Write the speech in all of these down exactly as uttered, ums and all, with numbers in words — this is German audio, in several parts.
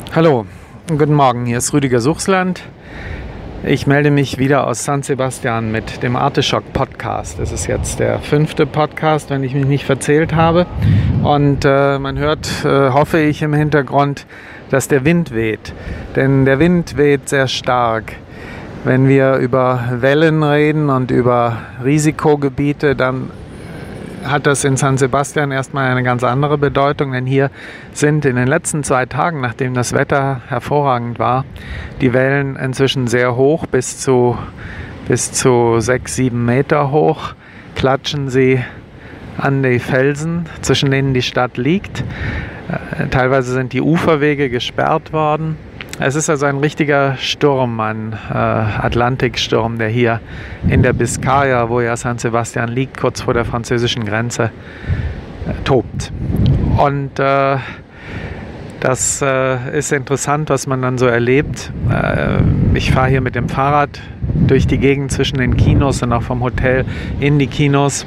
Hallo, guten Morgen, hier ist Rüdiger Suchsland. Ich melde mich wieder aus San Sebastian mit dem Artischock Podcast. Das ist jetzt der fünfte Podcast, wenn ich mich nicht verzählt habe. Und äh, man hört, äh, hoffe ich, im Hintergrund, dass der Wind weht. Denn der Wind weht sehr stark. Wenn wir über Wellen reden und über Risikogebiete, dann hat das in San Sebastian erstmal eine ganz andere Bedeutung, denn hier sind in den letzten zwei Tagen, nachdem das Wetter hervorragend war, die Wellen inzwischen sehr hoch, bis zu, bis zu sechs, sieben Meter hoch, klatschen sie an die Felsen, zwischen denen die Stadt liegt. Teilweise sind die Uferwege gesperrt worden. Es ist also ein richtiger Sturm, ein äh, Atlantiksturm, der hier in der Biskaya, wo ja San Sebastian liegt, kurz vor der französischen Grenze, äh, tobt. Und äh, das äh, ist interessant, was man dann so erlebt. Äh, ich fahre hier mit dem Fahrrad durch die Gegend zwischen den Kinos und auch vom Hotel in die Kinos.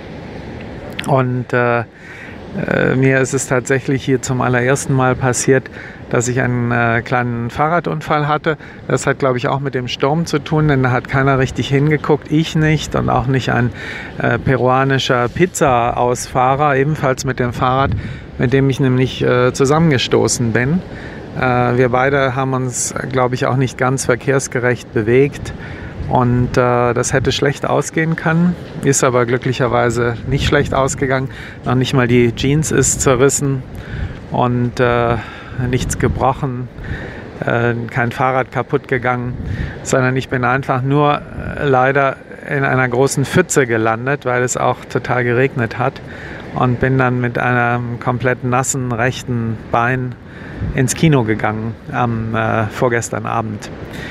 Und äh, äh, mir ist es tatsächlich hier zum allerersten Mal passiert, dass ich einen äh, kleinen Fahrradunfall hatte. Das hat, glaube ich, auch mit dem Sturm zu tun, denn da hat keiner richtig hingeguckt, ich nicht und auch nicht ein äh, peruanischer Pizza-Ausfahrer, ebenfalls mit dem Fahrrad, mit dem ich nämlich äh, zusammengestoßen bin. Äh, wir beide haben uns, glaube ich, auch nicht ganz verkehrsgerecht bewegt und äh, das hätte schlecht ausgehen können, ist aber glücklicherweise nicht schlecht ausgegangen. Noch nicht mal die Jeans ist zerrissen und äh, nichts gebrochen, äh, kein Fahrrad kaputt gegangen, sondern ich bin einfach nur äh, leider in einer großen Pfütze gelandet, weil es auch total geregnet hat und bin dann mit einem komplett nassen rechten Bein ins Kino gegangen am äh, vorgestern Abend.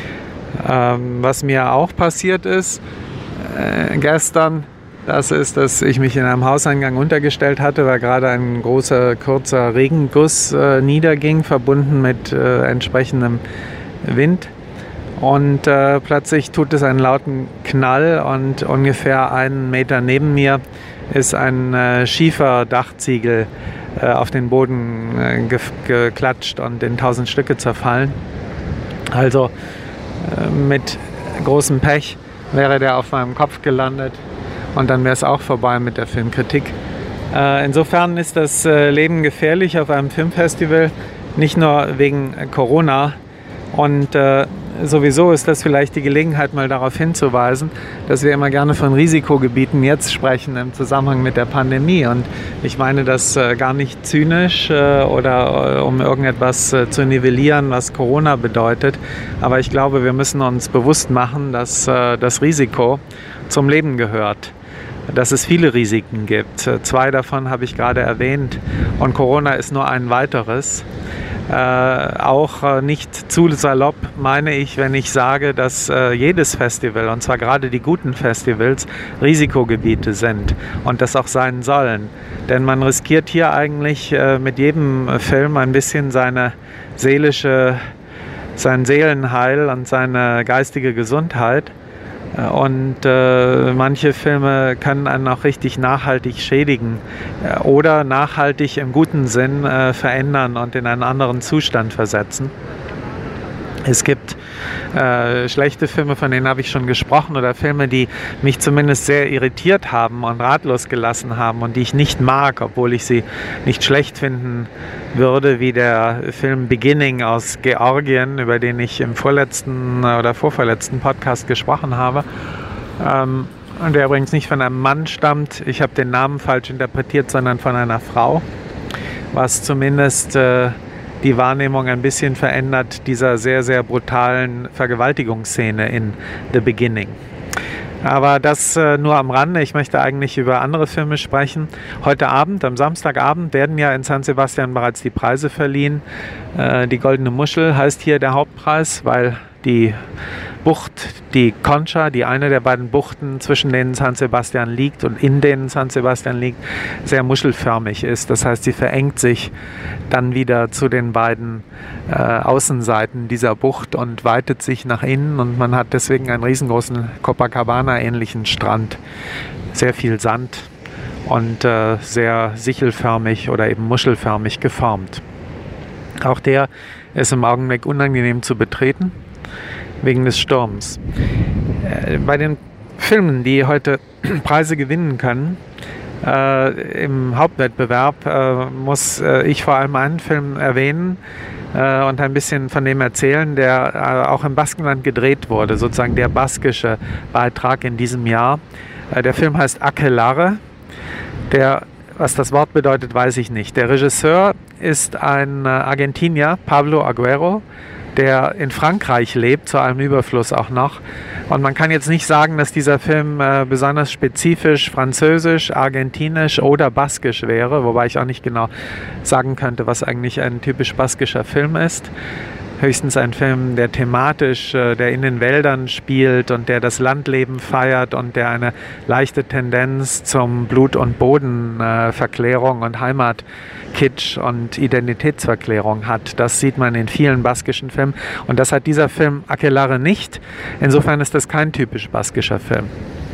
Ähm, was mir auch passiert ist äh, gestern, das ist, dass ich mich in einem Hauseingang untergestellt hatte, weil gerade ein großer, kurzer Regenguss äh, niederging, verbunden mit äh, entsprechendem Wind. Und äh, plötzlich tut es einen lauten Knall und ungefähr einen Meter neben mir ist ein äh, Schieferdachziegel äh, auf den Boden äh, ge- geklatscht und in tausend Stücke zerfallen. Also äh, mit großem Pech wäre der auf meinem Kopf gelandet. Und dann wäre es auch vorbei mit der Filmkritik. Äh, insofern ist das äh, Leben gefährlich auf einem Filmfestival, nicht nur wegen Corona. Und äh, sowieso ist das vielleicht die Gelegenheit, mal darauf hinzuweisen, dass wir immer gerne von Risikogebieten jetzt sprechen im Zusammenhang mit der Pandemie. Und ich meine das äh, gar nicht zynisch äh, oder äh, um irgendetwas äh, zu nivellieren, was Corona bedeutet. Aber ich glaube, wir müssen uns bewusst machen, dass äh, das Risiko zum Leben gehört. Dass es viele Risiken gibt. Zwei davon habe ich gerade erwähnt und Corona ist nur ein weiteres. Äh, auch äh, nicht zu salopp meine ich, wenn ich sage, dass äh, jedes Festival, und zwar gerade die guten Festivals, Risikogebiete sind und das auch sein sollen. Denn man riskiert hier eigentlich äh, mit jedem Film ein bisschen seine seelische, sein Seelenheil und seine geistige Gesundheit. Und äh, manche Filme können einen auch richtig nachhaltig schädigen äh, oder nachhaltig im guten Sinn äh, verändern und in einen anderen Zustand versetzen. Es gibt äh, schlechte Filme, von denen habe ich schon gesprochen, oder Filme, die mich zumindest sehr irritiert haben und ratlos gelassen haben und die ich nicht mag, obwohl ich sie nicht schlecht finden würde, wie der Film Beginning aus Georgien, über den ich im vorletzten oder vorvorletzten Podcast gesprochen habe. Ähm, und der übrigens nicht von einem Mann stammt. Ich habe den Namen falsch interpretiert, sondern von einer Frau, was zumindest äh, die Wahrnehmung ein bisschen verändert dieser sehr, sehr brutalen Vergewaltigungsszene in The Beginning. Aber das äh, nur am Rande. Ich möchte eigentlich über andere Filme sprechen. Heute Abend, am Samstagabend, werden ja in San Sebastian bereits die Preise verliehen. Äh, die Goldene Muschel heißt hier der Hauptpreis, weil die Bucht, die Concha, die eine der beiden Buchten, zwischen denen San Sebastian liegt und in denen San Sebastian liegt, sehr muschelförmig ist. Das heißt, sie verengt sich dann wieder zu den beiden äh, Außenseiten dieser Bucht und weitet sich nach innen und man hat deswegen einen riesengroßen Copacabana-ähnlichen Strand. Sehr viel Sand und äh, sehr sichelförmig oder eben muschelförmig geformt. Auch der ist im Augenblick unangenehm zu betreten, wegen des Sturms. Äh, bei den Filmen, die heute Preise gewinnen können, äh, im Hauptwettbewerb, äh, muss äh, ich vor allem einen Film erwähnen äh, und ein bisschen von dem erzählen, der äh, auch im Baskenland gedreht wurde, sozusagen der baskische Beitrag in diesem Jahr. Äh, der Film heißt Aquelarre. Der Was das Wort bedeutet, weiß ich nicht. Der Regisseur ist ein Argentinier, Pablo Agüero, der in Frankreich lebt, zu allem Überfluss auch noch. Und man kann jetzt nicht sagen, dass dieser Film äh, besonders spezifisch französisch, argentinisch oder baskisch wäre, wobei ich auch nicht genau sagen könnte, was eigentlich ein typisch baskischer Film ist. Höchstens ein Film, der thematisch, äh, der in den Wäldern spielt und der das Landleben feiert und der eine leichte Tendenz zum Blut- und Bodenverklärung äh, und Heimatkitsch und Identitätsverklärung hat. Das sieht man in vielen baskischen Filmen und das hat dieser Film Aquelarre nicht. Insofern ist das kein typisch baskischer Film.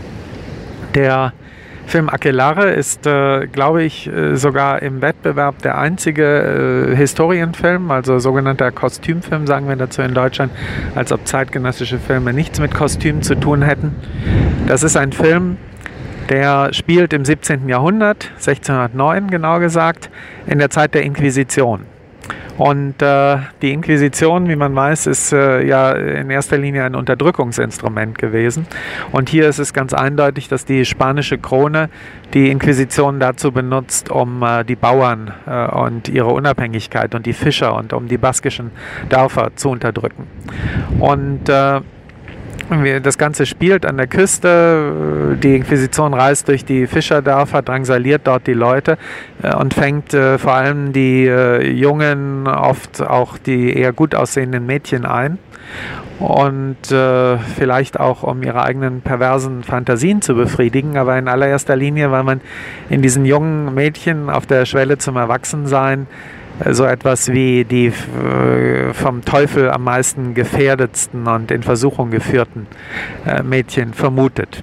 Der Film Aquelarre ist, äh, glaube ich, äh, sogar im Wettbewerb der einzige äh, Historienfilm, also sogenannter Kostümfilm, sagen wir dazu in Deutschland, als ob zeitgenössische Filme nichts mit Kostüm zu tun hätten. Das ist ein Film, der spielt im siebzehnten Jahrhundert, sechzehnhundertneun genau gesagt, in der Zeit der Inquisition. Und äh, die Inquisition, wie man weiß, ist äh, ja in erster Linie ein Unterdrückungsinstrument gewesen. Und hier ist es ganz eindeutig, dass die spanische Krone die Inquisition dazu benutzt, um äh, die Bauern äh, und ihre Unabhängigkeit und die Fischer und um die baskischen Dörfer zu unterdrücken. Und äh, das Ganze spielt an der Küste, die Inquisition reist durch die Fischerdörfer, drangsaliert dort die Leute und fängt äh, vor allem die äh, jungen, oft auch die eher gut aussehenden Mädchen ein. Und äh, vielleicht auch, um ihre eigenen perversen Fantasien zu befriedigen, aber in allererster Linie, weil man in diesen jungen Mädchen auf der Schwelle zum Erwachsensein so etwas wie die äh, vom Teufel am meisten gefährdetsten und in Versuchung geführten äh, Mädchen vermutet.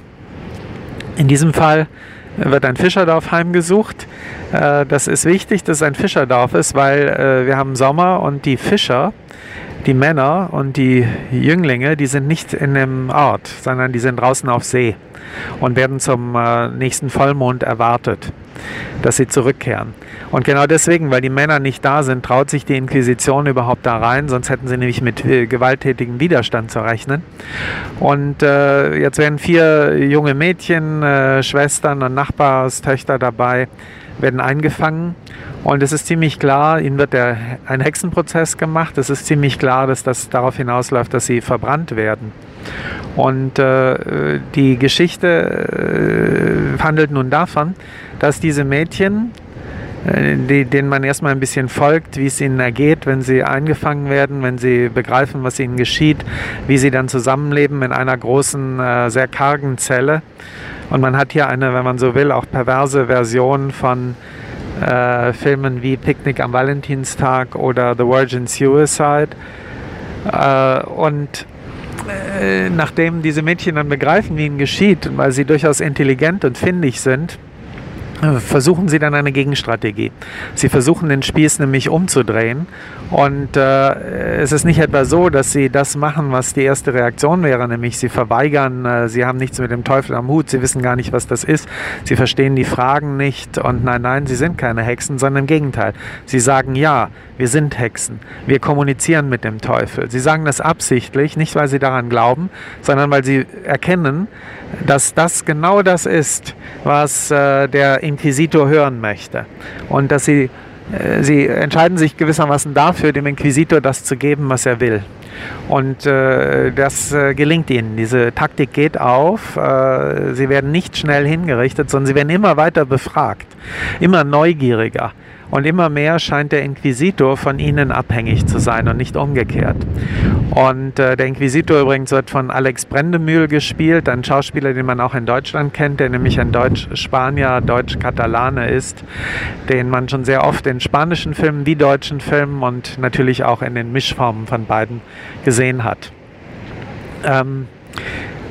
In diesem Fall wird ein Fischerdorf heimgesucht. Äh, das ist wichtig, dass es ein Fischerdorf ist, weil äh, wir haben Sommer und die Fischer, die Männer und die Jünglinge, die sind nicht in dem Ort, sondern die sind draußen auf See und werden zum äh, nächsten Vollmond erwartet, dass sie zurückkehren. Und genau deswegen, weil die Männer nicht da sind, traut sich die Inquisition überhaupt da rein, sonst hätten sie nämlich mit äh, gewalttätigem Widerstand zu rechnen. Und äh, jetzt werden vier junge Mädchen, äh, Schwestern und Nachbarstöchter dabei, werden eingefangen. Und es ist ziemlich klar, ihnen wird der, ein Hexenprozess gemacht. Es ist ziemlich klar, dass das darauf hinausläuft, dass sie verbrannt werden. Und äh, die Geschichte äh, handelt nun davon, dass diese Mädchen, äh, die, denen man erstmal ein bisschen folgt, wie es ihnen ergeht, wenn sie eingefangen werden, wenn sie begreifen, was ihnen geschieht, wie sie dann zusammenleben in einer großen, äh, sehr kargen Zelle. Und man hat hier eine, wenn man so will, auch perverse Version von äh, Filmen wie Picknick am Valentinstag oder The Virgin Suicide. Äh, und äh, nachdem diese Mädchen dann begreifen, wie ihnen geschieht, weil sie durchaus intelligent und findig sind, versuchen sie dann eine Gegenstrategie. Sie versuchen den Spieß nämlich umzudrehen und äh, es ist nicht etwa so, dass sie das machen, was die erste Reaktion wäre, nämlich sie verweigern, äh, sie haben nichts mit dem Teufel am Hut, sie wissen gar nicht, was das ist, sie verstehen die Fragen nicht und nein, nein, sie sind keine Hexen, sondern im Gegenteil. Sie sagen, ja, wir sind Hexen, wir kommunizieren mit dem Teufel. Sie sagen das absichtlich, nicht weil sie daran glauben, sondern weil sie erkennen, dass das genau das ist, was äh, der Inquisitor hören möchte. Und dass sie, äh, sie entscheiden sich gewissermaßen dafür, dem Inquisitor das zu geben, was er will. Und äh, das äh, gelingt ihnen. Diese Taktik geht auf. Äh, sie werden nicht schnell hingerichtet, sondern sie werden immer weiter befragt, immer neugieriger. Und immer mehr scheint der Inquisitor von ihnen abhängig zu sein und nicht umgekehrt. Und äh, der Inquisitor übrigens wird von Alex Brendemühl gespielt, ein Schauspieler, den man auch in Deutschland kennt, der nämlich ein Deutsch-Spanier, Deutsch-Katalane ist, den man schon sehr oft in spanischen Filmen wie deutschen Filmen und natürlich auch in den Mischformen von beiden gesehen hat. Ähm,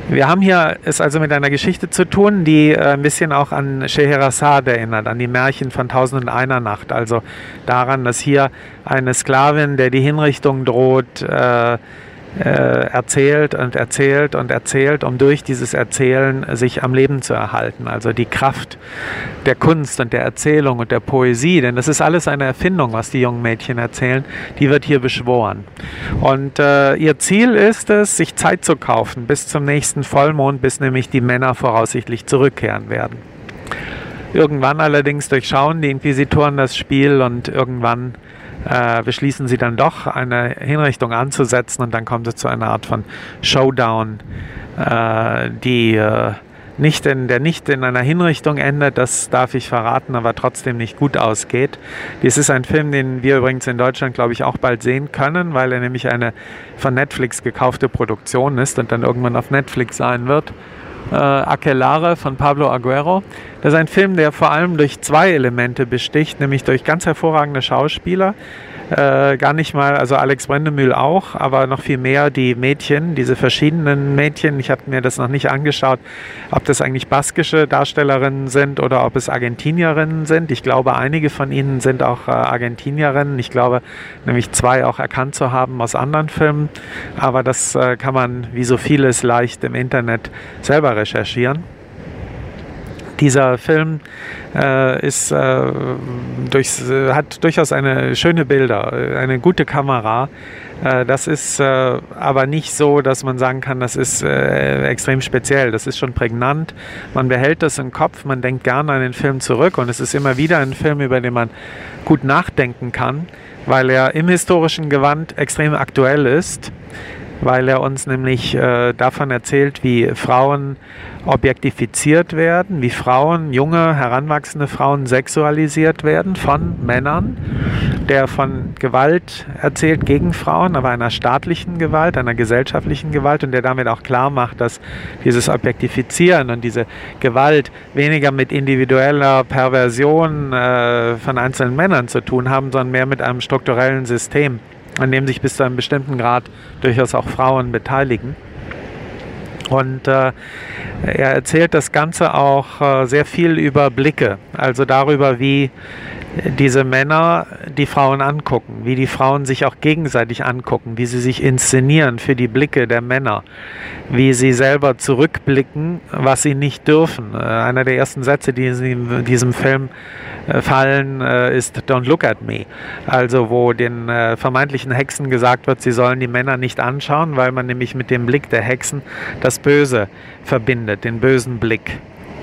Wir haben hier es also mit einer Geschichte zu tun, die äh, ein bisschen auch an Scheherazade erinnert, an die Märchen von Tausend und einer Nacht. Also daran, dass hier eine Sklavin, der die Hinrichtung droht, äh, äh, erzählt und erzählt und erzählt, um durch dieses Erzählen sich am Leben zu erhalten. Also die Kraft der Kunst und der Erzählung und der Poesie, denn das ist alles eine Erfindung, was die jungen Mädchen erzählen, die wird hier beschworen. Und äh, ihr Ziel ist es, sich Zeit zu kaufen bis zum nächsten Vollmond, bis nämlich die Männer voraussichtlich zurückkehren werden. Irgendwann allerdings durchschauen die Inquisitoren das Spiel und irgendwann äh, beschließen sie dann doch, eine Hinrichtung anzusetzen, und dann kommt es zu einer Art von Showdown, äh, die äh, nicht in, der nicht in einer Hinrichtung endet, das darf ich verraten, aber trotzdem nicht gut ausgeht. Dies ist ein Film, den wir übrigens in Deutschland, glaube ich, auch bald sehen können, weil er nämlich eine von Netflix gekaufte Produktion ist und dann irgendwann auf Netflix sein wird. Äh, Aquelarre von Pablo Aguero. Das ist ein Film, der vor allem durch zwei Elemente besticht, nämlich durch ganz hervorragende Schauspieler. Äh, gar nicht mal, also Alex Brendemühl auch, aber noch viel mehr die Mädchen, diese verschiedenen Mädchen. Ich hatte mir das noch nicht angeschaut, ob das eigentlich baskische Darstellerinnen sind oder ob es Argentinierinnen sind. Ich glaube, einige von ihnen sind auch äh, Argentinierinnen. Ich glaube, nämlich zwei auch erkannt zu haben aus anderen Filmen. Aber das äh, kann man, wie so vieles, leicht im Internet selber recherchieren. Dieser Film äh, ist, äh, durchs, äh, hat durchaus eine schöne Bilder, eine gute Kamera. Äh, das ist äh, aber nicht so, dass man sagen kann, das ist äh, extrem speziell. Das ist schon prägnant. Man behält das im Kopf, man denkt gerne an den Film zurück, und es ist immer wieder ein Film, über den man gut nachdenken kann, weil er im historischen Gewand extrem aktuell ist, weil er uns nämlich äh, davon erzählt, wie Frauen objektifiziert werden, wie Frauen, junge, heranwachsende Frauen sexualisiert werden von Männern, der von Gewalt erzählt gegen Frauen, aber einer staatlichen Gewalt, einer gesellschaftlichen Gewalt, und der damit auch klar macht, dass dieses Objektifizieren und diese Gewalt weniger mit individueller Perversion äh, von einzelnen Männern zu tun haben, sondern mehr mit einem strukturellen System, an dem sich bis zu einem bestimmten Grad durchaus auch Frauen beteiligen. Und äh, er erzählt das Ganze auch äh, sehr viel über Blicke, also darüber, wie diese Männer die Frauen angucken, wie die Frauen sich auch gegenseitig angucken, wie sie sich inszenieren für die Blicke der Männer, wie sie selber zurückblicken, was sie nicht dürfen. Äh, einer der ersten Sätze, die in diesem Film äh, fallen, äh, ist "Don't look at me", also wo den äh, vermeintlichen Hexen gesagt wird, sie sollen die Männer nicht anschauen, weil man nämlich mit dem Blick der Hexen das Böse verbindet, den bösen Blick.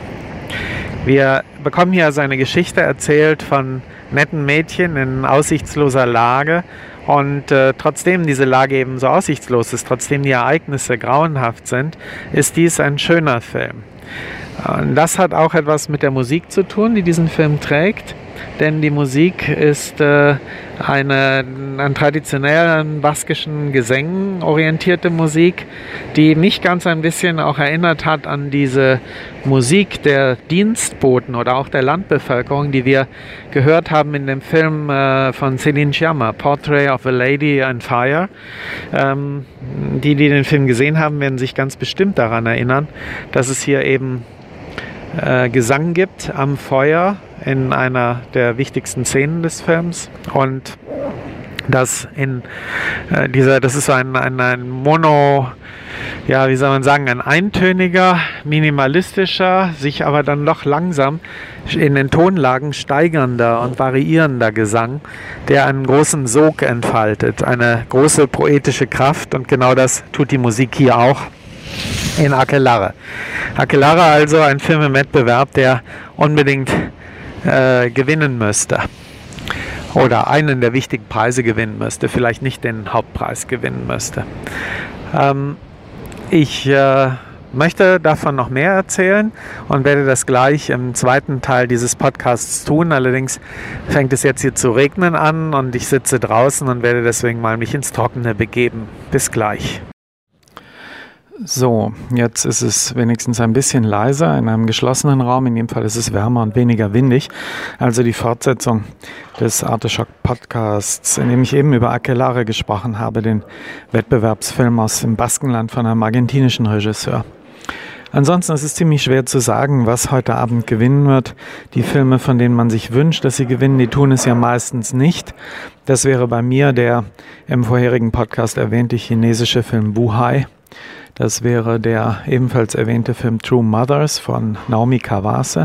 Wir bekommen hier also eine Geschichte erzählt von netten Mädchen in aussichtsloser Lage, und äh, trotzdem diese Lage eben so aussichtslos ist, trotzdem die Ereignisse grauenhaft sind, ist dies ein schöner Film. Und das hat auch etwas mit der Musik zu tun, die diesen Film trägt, denn die Musik ist äh, eine an traditionellen baskischen Gesängen orientierte Musik, die mich ganz ein bisschen auch erinnert hat an diese Musik der Dienstboten oder auch der Landbevölkerung, die wir gehört haben in dem Film äh, von Celine Sciamma, Portrait of a Lady on Fire. Ähm, die, die den Film gesehen haben, werden sich ganz bestimmt daran erinnern, dass es hier eben äh, Gesang gibt am Feuer in einer der wichtigsten Szenen des Films, und dass in äh, dieser, das ist so ein, ein, ein Mono, ja, wie soll man sagen, ein eintöniger, minimalistischer, sich aber dann doch langsam in den Tonlagen steigernder und variierender Gesang, der einen großen Sog entfaltet, eine große poetische Kraft, und genau das tut die Musik hier auch in Aquelarre. Aquelarre also ein Film im Wettbewerb, der unbedingt äh, gewinnen müsste. Oder einen der wichtigen Preise gewinnen müsste, vielleicht nicht den Hauptpreis gewinnen müsste. Ähm, ich äh, möchte davon noch mehr erzählen und werde das gleich im zweiten Teil dieses Podcasts tun. Allerdings fängt es jetzt hier zu regnen an und ich sitze draußen und werde deswegen mal mich ins Trockene begeben. Bis gleich. So, jetzt ist es wenigstens ein bisschen leiser in einem geschlossenen Raum. In jedem Fall ist es wärmer und weniger windig. Also die Fortsetzung des Arteschock Podcasts, in dem ich eben über Aquelarre gesprochen habe, den Wettbewerbsfilm aus dem Baskenland von einem argentinischen Regisseur. Ansonsten ist es ziemlich schwer zu sagen, was heute Abend gewinnen wird. Die Filme, von denen man sich wünscht, dass sie gewinnen, die tun es ja meistens nicht. Das wäre bei mir der im vorherigen Podcast erwähnte chinesische Film Wuhai. Das wäre der ebenfalls erwähnte Film True Mothers von Naomi Kawase.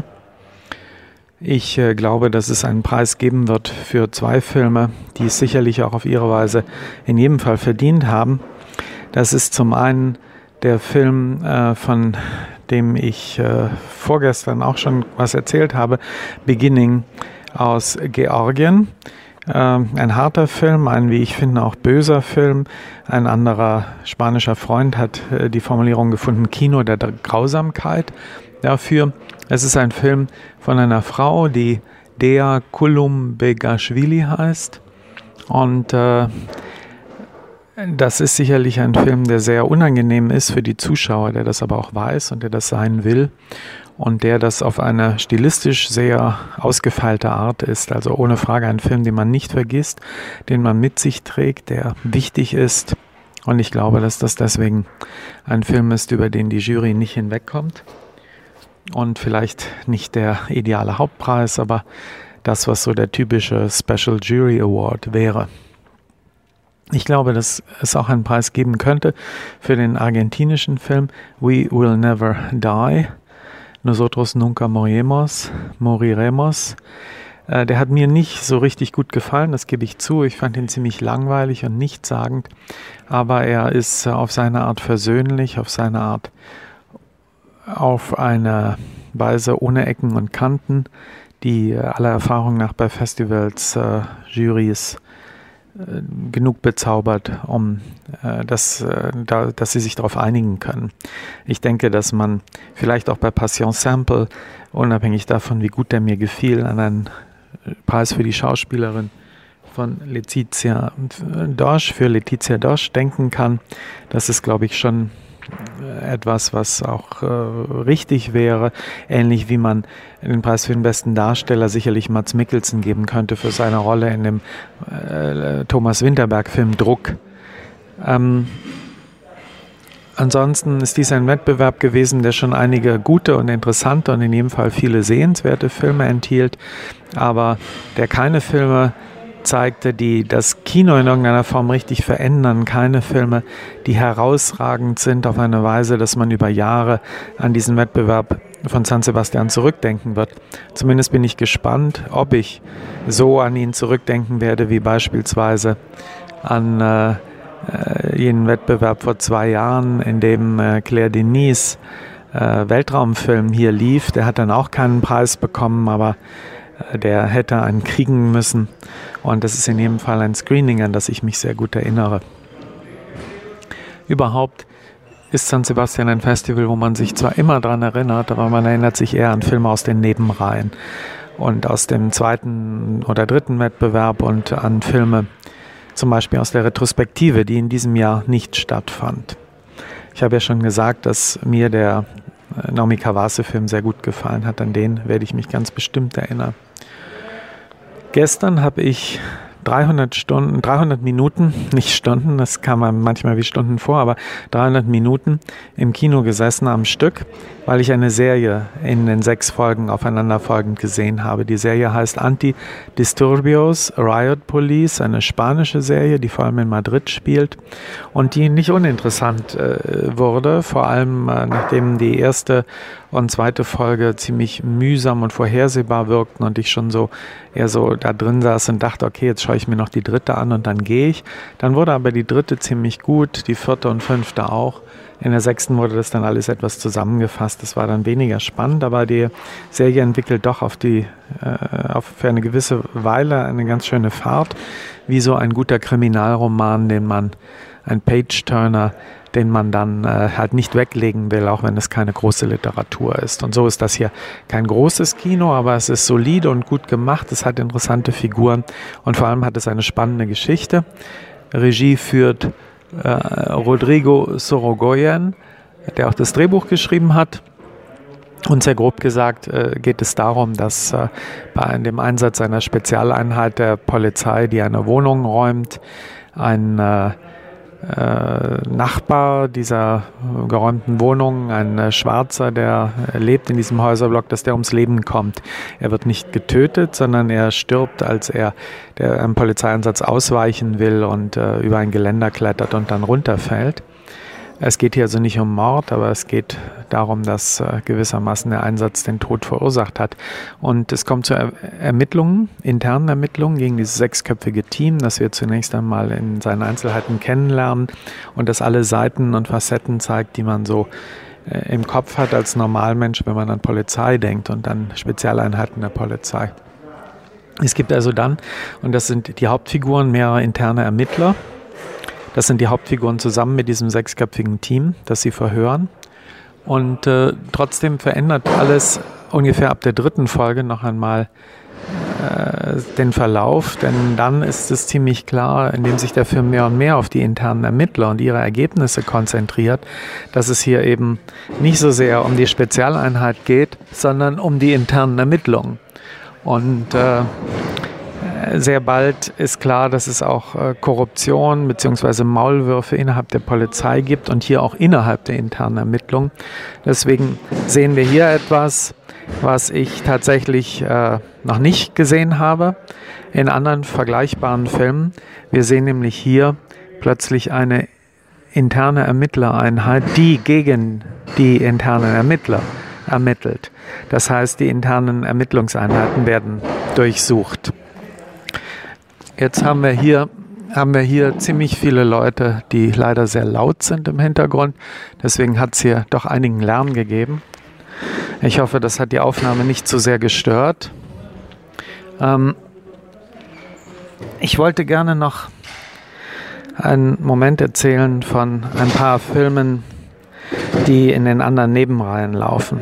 Ich äh, glaube, dass es einen Preis geben wird für zwei Filme, die es sicherlich auch auf ihre Weise in jedem Fall verdient haben. Das ist zum einen der Film, äh, von dem ich äh, vorgestern auch schon was erzählt habe, Beginning aus Georgien. Äh, ein harter Film, ein, wie ich finde, auch böser Film. Ein anderer spanischer Freund hat äh, die Formulierung gefunden, Kino der Grausamkeit dafür. Es ist ein Film von einer Frau, die Dea Kulumbegashvili heißt. Und äh, das ist sicherlich ein Film, der sehr unangenehm ist für die Zuschauer, der das aber auch weiß und der das sein will und der das auf eine stilistisch sehr ausgefeilte Art ist. Also ohne Frage ein Film, den man nicht vergisst, den man mit sich trägt, der wichtig ist. Und ich glaube, dass das deswegen ein Film ist, über den die Jury nicht hinwegkommt. Und vielleicht nicht der ideale Hauptpreis, aber das, was so der typische Special Jury Award wäre. Ich glaube, dass es auch einen Preis geben könnte für den argentinischen Film We Will Never Die, Nosotros Nunca Moriremos, Moriremos. Äh, der hat mir nicht so richtig gut gefallen, das gebe ich zu. Ich fand ihn ziemlich langweilig und nichtssagend, aber er ist auf seine Art versöhnlich, auf seine Art auf eine Weise ohne Ecken und Kanten, die äh, aller Erfahrung nach bei Festivals, äh, Jurys äh, genug bezaubert, um äh, das, äh, da, dass sie sich darauf einigen können. Ich denke, dass man vielleicht auch bei Passion Sample, unabhängig davon, wie gut der mir gefiel, an einen Preis für die Schauspielerin von Letizia Dosch, für Letizia Dosch denken kann. Das ist, glaube ich, schon etwas, was auch äh, richtig wäre, ähnlich wie man den Preis für den besten Darsteller sicherlich Mads Mikkelsen geben könnte für seine Rolle in dem äh, Thomas Winterberg-Film Druck. Ähm, ansonsten ist dies ein Wettbewerb gewesen, der schon einige gute und interessante und in jedem Fall viele sehenswerte Filme enthielt, aber der keine Filme zeigte, die das Kino in irgendeiner Form richtig verändern. Keine Filme, die herausragend sind auf eine Weise, dass man über Jahre an diesen Wettbewerb von San Sebastian zurückdenken wird. Zumindest bin ich gespannt, ob ich so an ihn zurückdenken werde, wie beispielsweise an äh, äh, jenen Wettbewerb vor zwei Jahren, in dem äh, Claire Denis äh, Weltraumfilm hier lief. Der hat dann auch keinen Preis bekommen, aber der hätte einen kriegen müssen. Und das ist in jedem Fall ein Screening, an das ich mich sehr gut erinnere. Überhaupt ist San Sebastian ein Festival, wo man sich zwar immer daran erinnert, aber man erinnert sich eher an Filme aus den Nebenreihen und aus dem zweiten oder dritten Wettbewerb und an Filme zum Beispiel aus der Retrospektive, die in diesem Jahr nicht stattfand. Ich habe ja schon gesagt, dass mir der Naomi Kawase-Film sehr gut gefallen hat. An den werde ich mich ganz bestimmt erinnern. Gestern habe ich dreihundert Stunden, dreihundert Minuten, nicht Stunden, das kam einem manchmal wie Stunden vor, aber dreihundert Minuten im Kino gesessen am Stück, weil ich eine Serie in den sechs Folgen aufeinanderfolgend gesehen habe. Die Serie heißt Anti-Disturbios Riot Police, eine spanische Serie, die vor allem in Madrid spielt und die nicht uninteressant äh, wurde, vor allem äh, nachdem die erste und zweite Folge ziemlich mühsam und vorhersehbar wirkten und ich schon so eher so da drin saß und dachte, okay, jetzt schaue ich mir noch die dritte an und dann gehe ich. Dann wurde aber die dritte ziemlich gut, die vierte und fünfte auch. In der sechsten wurde das dann alles etwas zusammengefasst. Das war dann weniger spannend, aber die Serie entwickelt doch auf die, äh, auf, für eine gewisse Weile eine ganz schöne Fahrt, wie so ein guter Kriminalroman, den man, ein Page-Turner, den man dann äh, halt nicht weglegen will, auch wenn es keine große Literatur ist. Und so ist das hier kein großes Kino, aber es ist solide und gut gemacht. Es hat interessante Figuren und vor allem hat es eine spannende Geschichte. Regie führt äh, Rodrigo Sorogoyen, der auch das Drehbuch geschrieben hat. Und sehr grob gesagt äh, geht es darum, dass äh, bei dem Einsatz einer Spezialeinheit der Polizei, die eine Wohnung räumt, ein äh, äh, Nachbar dieser geräumten Wohnung, ein äh, Schwarzer, der äh, lebt in diesem Häuserblock, dass der ums Leben kommt. Er wird nicht getötet, sondern er stirbt, als er der, einem Polizeieinsatz ausweichen will und äh, über ein Geländer klettert und dann runterfällt. Es geht hier also nicht um Mord, aber es geht darum, dass äh, gewissermaßen der Einsatz den Tod verursacht hat. Und es kommt zu er Ermittlungen, internen Ermittlungen gegen dieses sechsköpfige Team, das wir zunächst einmal in seinen Einzelheiten kennenlernen und das alle Seiten und Facetten zeigt, die man so äh, im Kopf hat als Normalmensch, wenn man an Polizei denkt und an Spezialeinheiten der Polizei. Es gibt also dann, und das sind die Hauptfiguren, mehrere interne Ermittler. Das sind die Hauptfiguren zusammen mit diesem sechsköpfigen Team, das sie verhören. Und äh, trotzdem verändert alles ungefähr ab der dritten Folge noch einmal äh, den Verlauf. Denn dann ist es ziemlich klar, indem sich der Film mehr und mehr auf die internen Ermittler und ihre Ergebnisse konzentriert, dass es hier eben nicht so sehr um die Spezialeinheit geht, sondern um die internen Ermittlungen. Und äh, sehr bald ist klar, dass es auch äh, Korruption bzw. Maulwürfe innerhalb der Polizei gibt und hier auch innerhalb der internen Ermittlungen. Deswegen sehen wir hier etwas, was ich tatsächlich äh, noch nicht gesehen habe in anderen vergleichbaren Filmen. Wir sehen nämlich hier plötzlich eine interne Ermittlereinheit, die gegen die internen Ermittler ermittelt. Das heißt, die internen Ermittlungseinheiten werden durchsucht. Jetzt haben wir hier haben wir hier ziemlich viele Leute, die leider sehr laut sind im Hintergrund. Deswegen hat es hier doch einigen Lärm gegeben. Ich hoffe, das hat die Aufnahme nicht zu sehr gestört. Ähm ich wollte gerne noch einen Moment erzählen von ein paar Filmen, die in den anderen Nebenreihen laufen.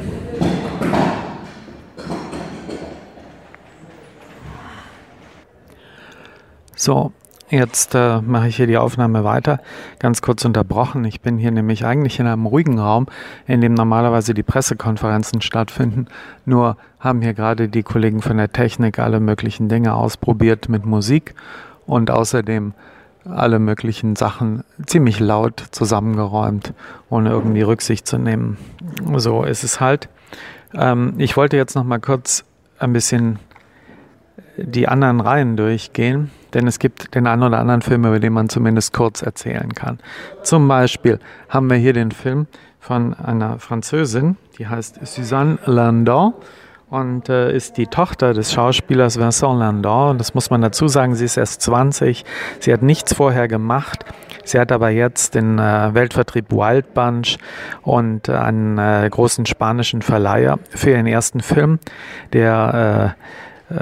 So, jetzt äh, mache ich hier die Aufnahme weiter. Ganz kurz unterbrochen. Ich bin hier nämlich eigentlich in einem ruhigen Raum, in dem normalerweise die Pressekonferenzen stattfinden. Nur haben hier gerade die Kollegen von der Technik alle möglichen Dinge ausprobiert mit Musik und außerdem alle möglichen Sachen ziemlich laut zusammengeräumt, ohne irgendwie Rücksicht zu nehmen. So ist es halt. Ähm, ich wollte jetzt noch mal kurz ein bisschen die anderen Reihen durchgehen, denn es gibt den einen oder anderen Film, über den man zumindest kurz erzählen kann. Zum Beispiel haben wir hier den Film von einer Französin, die heißt Suzanne Landon und äh, ist die Tochter des Schauspielers Vincent Landon. Und das muss man dazu sagen, sie ist erst zwanzig, sie hat nichts vorher gemacht. Sie hat aber jetzt den äh, Weltvertrieb Wild Bunch und äh, einen äh, großen spanischen Verleiher für ihren ersten Film, der äh,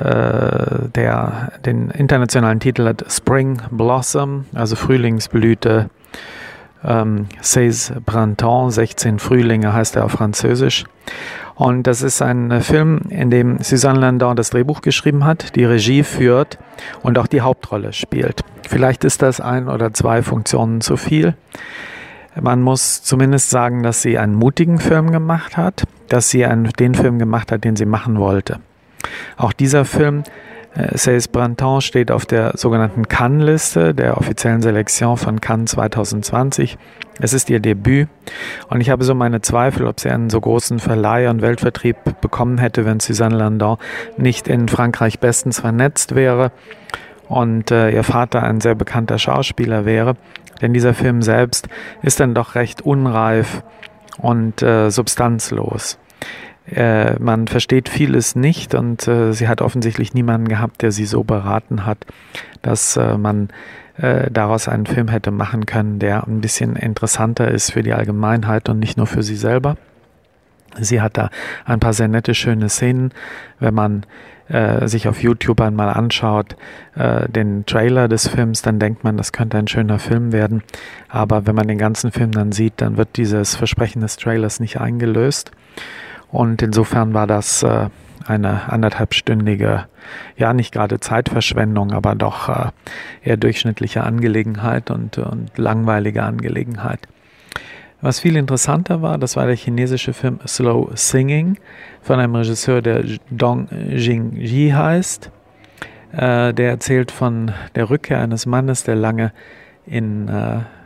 der den internationalen Titel hat Spring Blossom, also Frühlingsblüte, ähm, seize Printemps, sechzehn Frühlinge heißt er auf Französisch. Und das ist ein Film, in dem Suzanne Landon das Drehbuch geschrieben hat, die Regie führt und auch die Hauptrolle spielt. Vielleicht ist das ein oder zwei Funktionen zu viel. Man muss zumindest sagen, dass sie einen mutigen Film gemacht hat, dass sie einen, den Film gemacht hat, den sie machen wollte. Auch dieser Film, äh, seize Printemps, steht auf der sogenannten Cannes-Liste, der offiziellen Selektion von Cannes zwanzig zwanzig. Es ist ihr Debüt und ich habe so meine Zweifel, ob sie einen so großen Verleih und Weltvertrieb bekommen hätte, wenn Suzanne Landon nicht in Frankreich bestens vernetzt wäre und äh, ihr Vater ein sehr bekannter Schauspieler wäre. Denn dieser Film selbst ist dann doch recht unreif und äh, substanzlos. Äh, man versteht vieles nicht und äh, sie hat offensichtlich niemanden gehabt, der sie so beraten hat, dass äh, man äh, daraus einen Film hätte machen können, der ein bisschen interessanter ist für die Allgemeinheit und nicht nur für sie selber. Sie hat da ein paar sehr nette, schöne Szenen. Wenn man äh, sich auf YouTube einmal anschaut, äh, den Trailer des Films, dann denkt man, das könnte ein schöner Film werden. Aber wenn man den ganzen Film dann sieht, dann wird dieses Versprechen des Trailers nicht eingelöst. Und insofern war das äh, eine anderthalbstündige, ja nicht gerade Zeitverschwendung, aber doch äh, eher durchschnittliche Angelegenheit und, und langweilige Angelegenheit. Was viel interessanter war, das war der chinesische Film Slow Singing von einem Regisseur, der Dong Jingyi heißt. Äh, der erzählt von der Rückkehr eines Mannes, der lange in äh,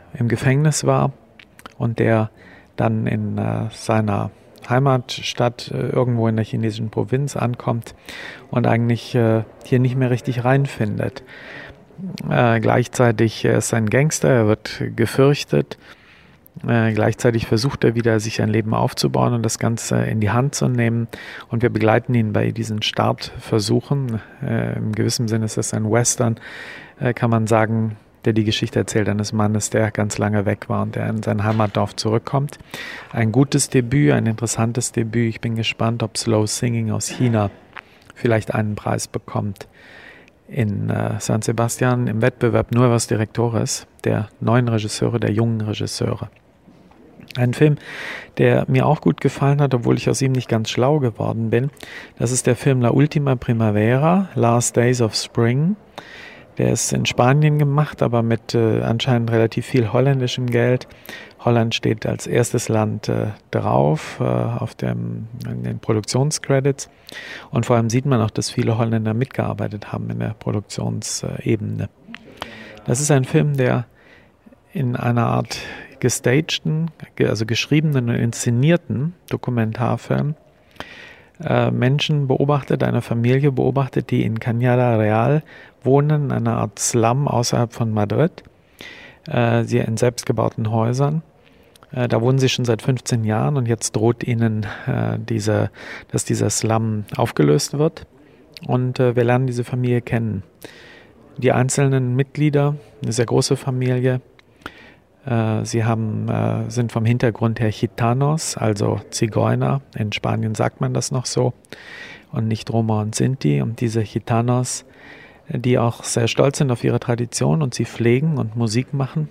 im Gefängnis war und der dann in äh, seiner Heimatstadt äh, irgendwo in der chinesischen Provinz ankommt und eigentlich äh, hier nicht mehr richtig reinfindet. Äh, gleichzeitig er ist ein Gangster, er wird gefürchtet. Äh, gleichzeitig versucht er wieder, sich ein Leben aufzubauen und das Ganze in die Hand zu nehmen. Und wir begleiten ihn bei diesen Startversuchen. Äh, Im gewissen Sinne ist es ein Western, äh, kann man sagen, der die Geschichte erzählt eines Mannes, der ganz lange weg war und der in sein Heimatdorf zurückkommt. Ein gutes Debüt, ein interessantes Debüt. Ich bin gespannt, ob Slow Singing aus China vielleicht einen Preis bekommt. In äh, San Sebastian im Wettbewerb Nuevos Directores, der neuen Regisseure, der jungen Regisseure. Ein Film, der mir auch gut gefallen hat, obwohl ich aus ihm nicht ganz schlau geworden bin. Das ist der Film La Última Primavera, Last Days of Spring. Der ist in Spanien gemacht, aber mit äh, anscheinend relativ viel holländischem Geld. Holland steht als erstes Land äh, drauf äh, auf dem, in den Produktionscredits. Und vor allem sieht man auch, dass viele Holländer mitgearbeitet haben in der Produktionsebene. Das ist ein Film, der in einer Art gestagten, also geschriebenen und inszenierten Dokumentarfilm äh, Menschen beobachtet, eine Familie beobachtet, die in Cañada Real wohnen, eine Art Slum außerhalb von Madrid. Äh, sie in selbstgebauten Häusern. Äh, da wohnen sie schon seit fünfzehn Jahren und jetzt droht ihnen, äh, diese, dass dieser Slum aufgelöst wird. Und äh, wir lernen diese Familie kennen. Die einzelnen Mitglieder, eine sehr große Familie, äh, sie haben, äh, sind vom Hintergrund her Gitanos, also Zigeuner. In Spanien sagt man das noch so und nicht Roma und Sinti. Und diese Gitanos, die auch sehr stolz sind auf ihre Tradition und sie pflegen und Musik machen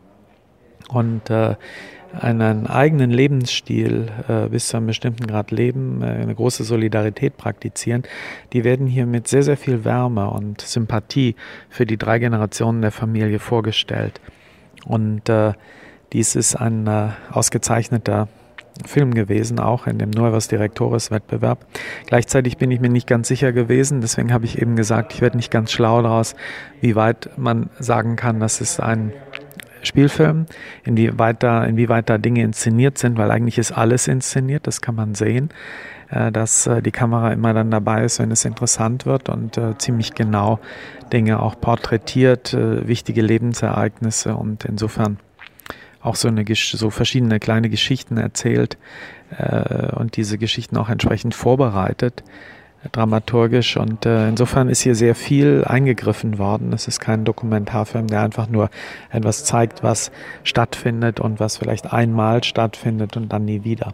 und äh, einen eigenen Lebensstil äh, bis zu einem bestimmten Grad leben, äh, eine große Solidarität praktizieren, die werden hier mit sehr, sehr viel Wärme und Sympathie für die drei Generationen der Familie vorgestellt. Und äh, dies ist ein äh, ausgezeichneter Film gewesen, auch in dem Nuevos Directores Wettbewerb. Gleichzeitig bin ich mir nicht ganz sicher gewesen, deswegen habe ich eben gesagt, ich werde nicht ganz schlau daraus, wie weit man sagen kann, das ist ein Spielfilm, inwieweit da, inwieweit da Dinge inszeniert sind, weil eigentlich ist alles inszeniert, das kann man sehen, äh, dass äh, die Kamera immer dann dabei ist, wenn es interessant wird und äh, ziemlich genau Dinge auch porträtiert, äh, wichtige Lebensereignisse und insofern auch so, eine, so verschiedene kleine Geschichten erzählt äh, und diese Geschichten auch entsprechend vorbereitet, äh, dramaturgisch. Und äh, insofern ist hier sehr viel eingegriffen worden. Es ist kein Dokumentarfilm, der einfach nur etwas zeigt, was stattfindet und was vielleicht einmal stattfindet und dann nie wieder.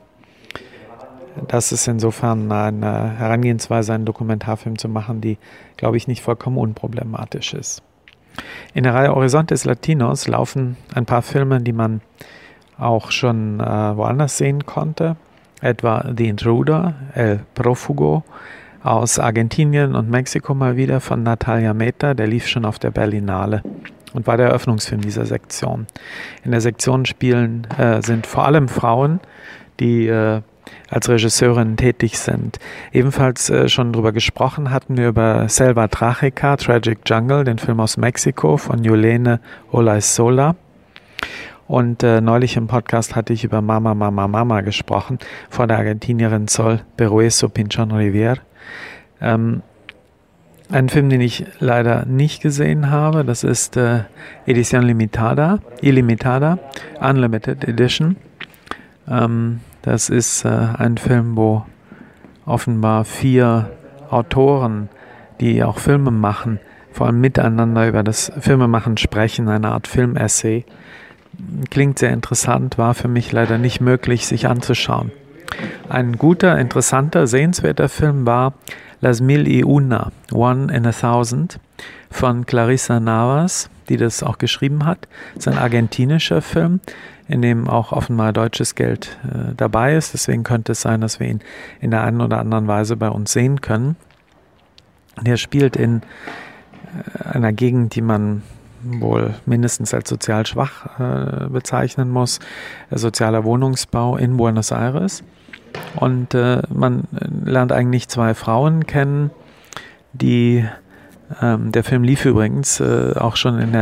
Das ist insofern eine Herangehensweise, einen Dokumentarfilm zu machen, die, glaube ich, nicht vollkommen unproblematisch ist. In der Reihe Horizontes Latinos laufen ein paar Filme, die man auch schon äh, woanders sehen konnte. Etwa The Intruder, El Prófugo aus Argentinien und Mexiko mal wieder von Natalia Meta. Der lief schon auf der Berlinale und war der Eröffnungsfilm dieser Sektion. In der Sektion spielen äh, sind vor allem Frauen, die äh, als Regisseurin tätig sind. Ebenfalls äh, schon darüber gesprochen hatten wir über Selva Trágica, Tragic Jungle, den Film aus Mexiko von Yulene Olaizola. Und äh, neulich im Podcast hatte ich über Mama, Mama, Mama gesprochen, von der Argentinierin Sol Berruezo Pinchón Rivier. Ähm, ein Film, den ich leider nicht gesehen habe, das ist äh, Edición Limitada, Ilimitada, Unlimited Edition. Ähm, Das ist äh, ein Film, wo offenbar vier Autoren, die auch Filme machen, vor allem miteinander über das Filmemachen sprechen, eine Art Filmessay. Klingt sehr interessant, war für mich leider nicht möglich, sich anzuschauen. Ein guter, interessanter, sehenswerter Film war Las Mil y Una, One in a Thousand von Clarissa Navas, die das auch geschrieben hat. Es ist ein argentinischer Film, in dem auch offenbar deutsches Geld äh, dabei ist. Deswegen könnte es sein, dass wir ihn in der einen oder anderen Weise bei uns sehen können. Der spielt in äh, einer Gegend, die man wohl mindestens als sozial schwach äh, bezeichnen muss, äh, sozialer Wohnungsbau in Buenos Aires. Und äh, man lernt eigentlich zwei Frauen kennen, die, ähm, der Film lief übrigens äh, auch schon in der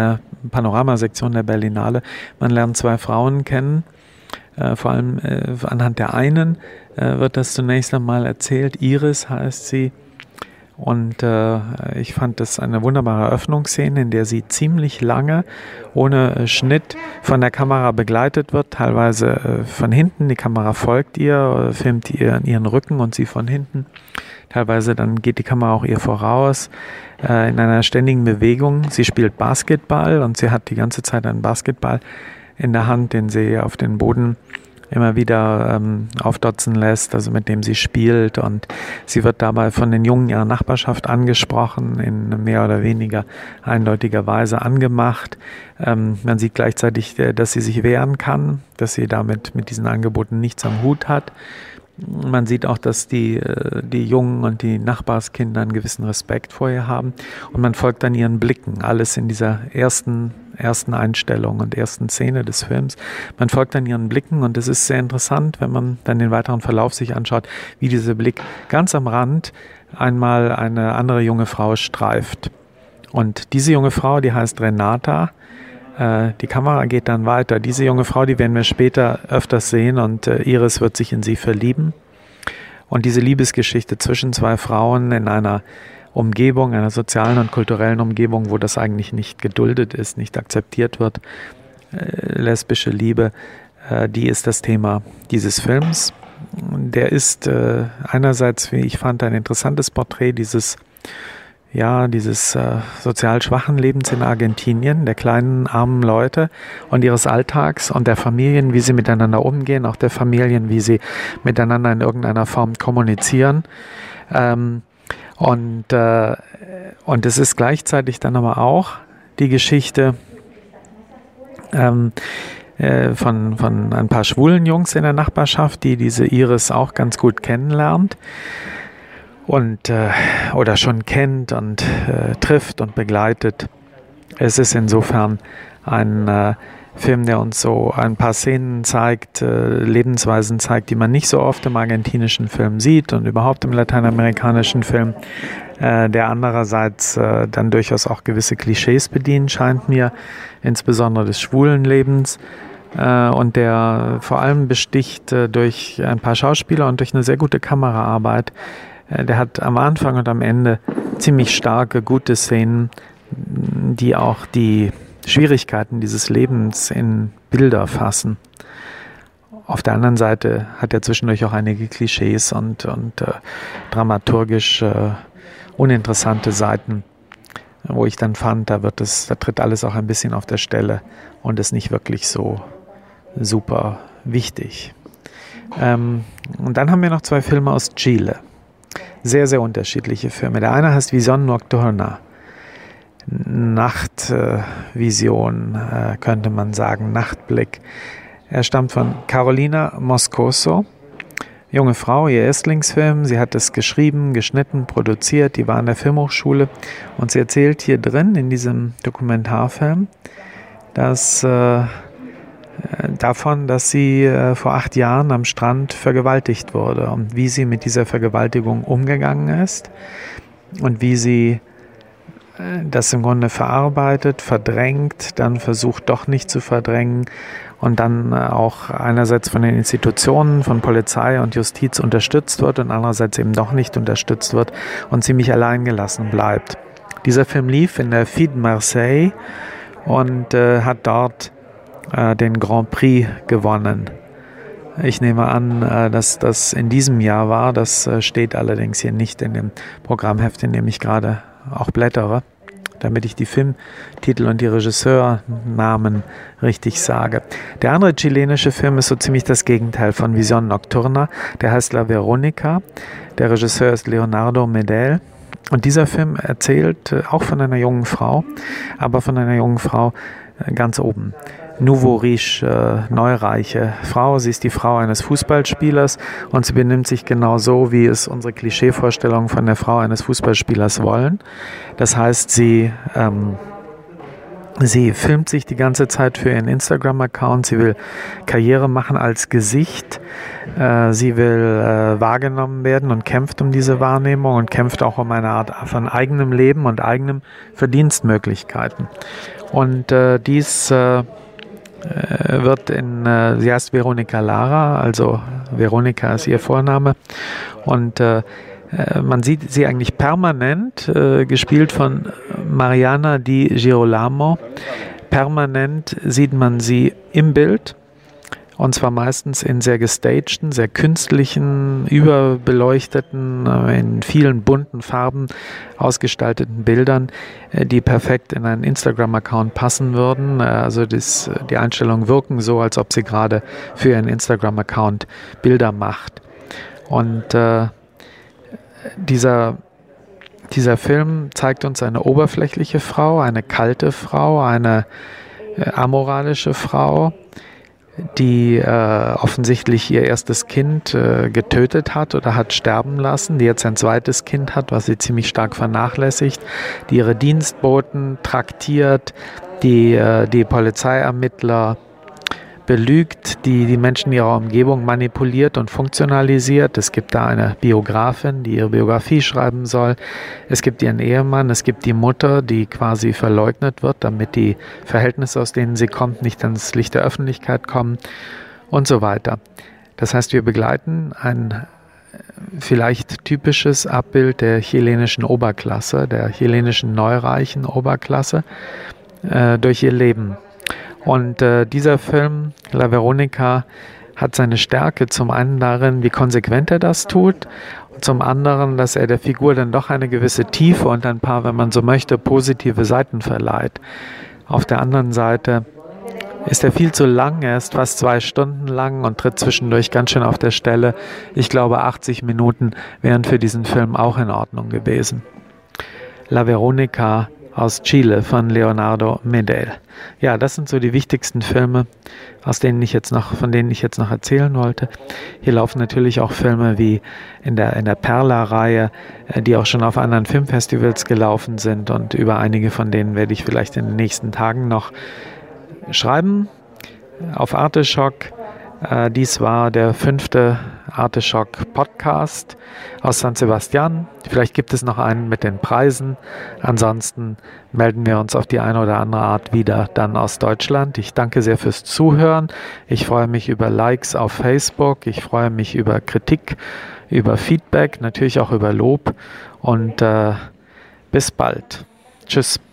Panoramasektion der Berlinale. Man lernt zwei Frauen kennen. Äh, vor allem äh, anhand der einen äh, wird das zunächst einmal erzählt. Iris heißt sie. Und äh, ich fand das eine wunderbare Eröffnungsszene, in der sie ziemlich lange ohne äh, Schnitt von der Kamera begleitet wird, teilweise äh, von hinten. Die Kamera folgt ihr, äh, filmt ihr ihren Rücken und sie von hinten. Teilweise dann geht die Kamera auch ihr voraus äh, in einer ständigen Bewegung. Sie spielt Basketball und sie hat die ganze Zeit einen Basketball in der Hand, den sie auf den Boden immer wieder ähm, aufdotzen lässt, also mit dem sie spielt, und sie wird dabei von den Jungen ihrer Nachbarschaft angesprochen, in mehr oder weniger eindeutiger Weise angemacht. Ähm, man sieht gleichzeitig, äh, dass sie sich wehren kann, dass sie damit mit diesen Angeboten nichts am Hut hat. Man sieht auch, dass die, äh, die Jungen und die Nachbarskinder einen gewissen Respekt vor ihr haben, und man folgt dann ihren Blicken, alles in dieser ersten ersten Einstellung und ersten Szene des Films. Man folgt dann ihren Blicken, und es ist sehr interessant, wenn man dann den weiteren Verlauf sich anschaut, wie dieser Blick ganz am Rand einmal eine andere junge Frau streift. Und diese junge Frau, die heißt Renata. Äh, die Kamera geht dann weiter. Diese junge Frau, die werden wir später öfters sehen, und äh, Iris wird sich in sie verlieben. Und diese Liebesgeschichte zwischen zwei Frauen in einer Umgebung, einer sozialen und kulturellen Umgebung, wo das eigentlich nicht geduldet ist, nicht akzeptiert wird. Äh, lesbische Liebe, äh, die ist das Thema dieses Films. Der ist äh, einerseits, wie ich fand, ein interessantes Porträt dieses, ja, dieses äh, sozial schwachen Lebens in Argentinien, der kleinen, armen Leute und ihres Alltags und der Familien, wie sie miteinander umgehen, auch der Familien, wie sie miteinander in irgendeiner Form kommunizieren. Ähm, Und, äh, und es ist gleichzeitig dann aber auch die Geschichte ähm, äh, von, von ein paar schwulen Jungs in der Nachbarschaft, die diese Iris auch ganz gut kennenlernt und äh, oder schon kennt und äh, trifft und begleitet. Es ist insofern ein äh, Film, der uns so ein paar Szenen zeigt, äh, Lebensweisen zeigt, die man nicht so oft im argentinischen Film sieht und überhaupt im lateinamerikanischen Film, äh, der andererseits äh, dann durchaus auch gewisse Klischees bedient, scheint mir, insbesondere des schwulen Lebens, äh, und der vor allem besticht äh, durch ein paar Schauspieler und durch eine sehr gute Kameraarbeit. Äh, der hat am Anfang und am Ende ziemlich starke, gute Szenen, die auch die Schwierigkeiten dieses Lebens in Bilder fassen. Auf der anderen Seite hat er zwischendurch auch einige Klischees und, und äh, dramaturgisch äh, uninteressante Seiten, wo ich dann fand, da wird es, da tritt alles auch ein bisschen auf der Stelle und ist nicht wirklich so super wichtig. Ähm, und dann haben wir noch zwei Filme aus Chile. Sehr, sehr unterschiedliche Filme. Der eine heißt Visión Nocturna. Nachtvision, äh, könnte man sagen, Nachtblick. Er stammt von Carolina Moscoso, junge Frau, ihr Erstlingsfilm. Sie hat es geschrieben, geschnitten, produziert, die war an der Filmhochschule, und sie erzählt hier drin in diesem Dokumentarfilm, dass äh, davon, dass sie äh, vor acht Jahren am Strand vergewaltigt wurde und wie sie mit dieser Vergewaltigung umgegangen ist und wie sie das im Grunde verarbeitet, verdrängt, dann versucht doch nicht zu verdrängen und dann auch einerseits von den Institutionen, von Polizei und Justiz unterstützt wird und andererseits eben doch nicht unterstützt wird und ziemlich alleingelassen bleibt. Dieser Film lief in der F I D Marseille und äh, hat dort äh, den Grand Prix gewonnen. Ich nehme an, äh, dass das in diesem Jahr war. Das äh, steht allerdings hier nicht in dem Programmheft, in dem ich gerade auch blättere, damit ich die Filmtitel und die Regisseurnamen richtig sage. Der andere chilenische Film ist so ziemlich das Gegenteil von Visión Nocturna. Der heißt La Verónica. Der Regisseur ist Leonardo Medel. Und dieser Film erzählt auch von einer jungen Frau, aber von einer jungen Frau ganz oben. Nouveau riche, äh, neureiche Frau. Sie ist die Frau eines Fußballspielers und sie benimmt sich genau so, wie es unsere Klischeevorstellungen von der Frau eines Fußballspielers wollen. Das heißt, sie, ähm, sie filmt sich die ganze Zeit für ihren Instagram-Account. Sie will Karriere machen als Gesicht. Äh, sie will äh, wahrgenommen werden und kämpft um diese Wahrnehmung und kämpft auch um eine Art von eigenem Leben und eigenen Verdienstmöglichkeiten. Und äh, dies äh, wird in, äh, sie heißt Veronica Lara, also Veronica ist ihr Vorname. Und äh, man sieht sie eigentlich permanent, äh, gespielt von Mariana Di Girolamo. Permanent sieht man sie im Bild. Und zwar meistens in sehr gestagten, sehr künstlichen, überbeleuchteten, in vielen bunten Farben ausgestalteten Bildern, die perfekt in einen Instagram-Account passen würden. Also das, die Einstellungen wirken so, als ob sie gerade für ihren Instagram-Account Bilder macht. Und äh, dieser, dieser Film zeigt uns eine oberflächliche Frau, eine kalte Frau, eine äh, amoralische Frau, die äh, offensichtlich ihr erstes Kind äh, getötet hat oder hat sterben lassen, die jetzt ein zweites Kind hat, was sie ziemlich stark vernachlässigt, die ihre Dienstboten traktiert, die äh, die Polizeiermittler belügt, die die Menschen ihrer Umgebung manipuliert und funktionalisiert. Es gibt da eine Biografin, die ihre Biografie schreiben soll. Es gibt ihren Ehemann, es gibt die Mutter, die quasi verleugnet wird, damit die Verhältnisse, aus denen sie kommt, nicht ans Licht der Öffentlichkeit kommen und so weiter. Das heißt, wir begleiten ein vielleicht typisches Abbild der chilenischen Oberklasse, der chilenischen neureichen Oberklasse äh, durch ihr Leben. Und äh, dieser Film, La Veronica, hat seine Stärke zum einen darin, wie konsequent er das tut, und zum anderen, dass er der Figur dann doch eine gewisse Tiefe und ein paar, wenn man so möchte, positive Seiten verleiht. Auf der anderen Seite ist er viel zu lang, er ist fast zwei Stunden lang und tritt zwischendurch ganz schön auf der Stelle. Ich glaube, achtzig Minuten wären für diesen Film auch in Ordnung gewesen. La Veronica aus Chile von Leonardo Medel. Ja, das sind so die wichtigsten Filme, aus denen ich jetzt noch, von denen ich jetzt noch erzählen wollte. Hier laufen natürlich auch Filme wie in der, in der Perla-Reihe, die auch schon auf anderen Filmfestivals gelaufen sind, und über einige von denen werde ich vielleicht in den nächsten Tagen noch schreiben. Auf Arteschock. Äh, dies war der fünfte Arteschock Podcast aus San Sebastian. Vielleicht gibt es noch einen mit den Preisen. Ansonsten melden wir uns auf die eine oder andere Art wieder dann aus Deutschland. Ich danke sehr fürs Zuhören. Ich freue mich über Likes auf Facebook. Ich freue mich über Kritik, über Feedback, natürlich auch über Lob. Und äh, bis bald. Tschüss.